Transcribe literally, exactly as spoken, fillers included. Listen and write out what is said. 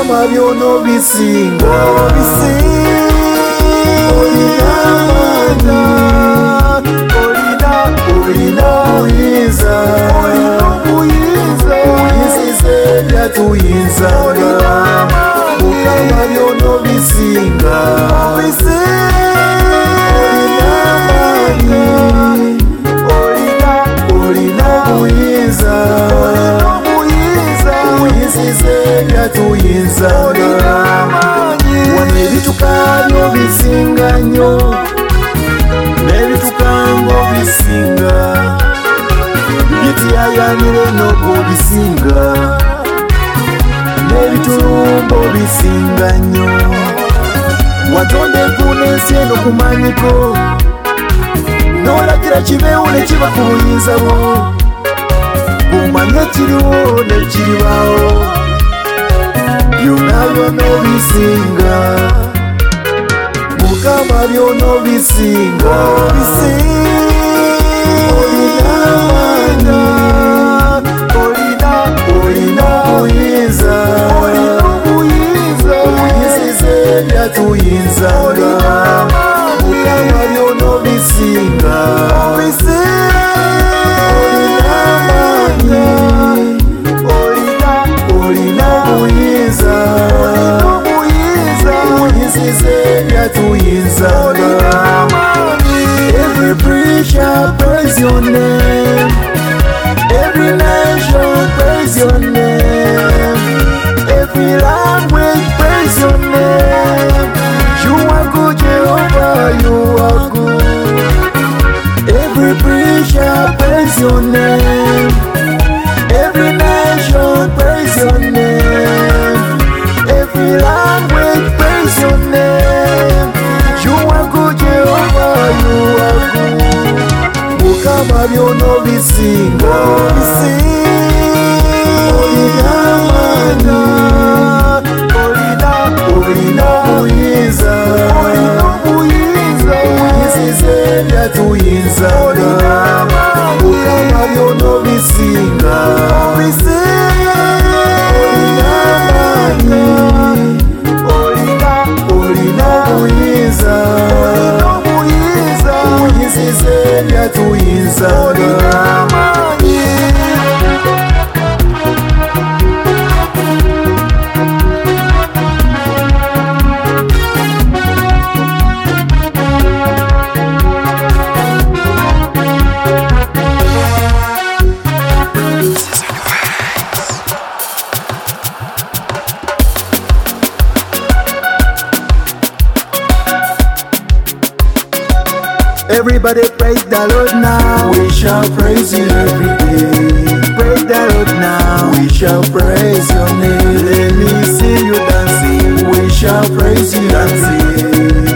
Mukama byono bisinga olina amanda olina olina buyinza oyinzize byatuyinzanga Mukama byono bisinga olina amanda olina olina buyinza oyinzize byatuyinzanga wano ebituka byo bisinga nnyo n'ebitukango bisinga bityayanire n'okubisinga n'ebitulumbo bisinga nnyo watonde kunensi eno kumanyiko n'olagira kibeewo ne kiba ku buyinza bwo kumanye kiriwo ne kiribaawo byonna byonna bisinga Mukama byono bisinga olina amanda olina olina buyinza oyinzize byatuyinzanga Mukama byono bisinga olina amanda olina olina buyinza oyinzize byatuyinzanga Every preacher praise your name, every nation praise your name, every language praise your name. You are good, Jehovah, you are good. Every preacher praise your name, every nation praise your name, every language praise your name. You are good, Jehovah, you are good. Mukama byono bisinga olina amanda olina olina buyinza oyinzize byatuyinzanga Mukama byono bisinga olina amanda olina olina buyinza oyinzize byatuyinzanga Everybody praise the Lord now. We shall praise you every day. Praise the Lord now. We shall praise your name. Let me see you dancing. We shall praise you dancing.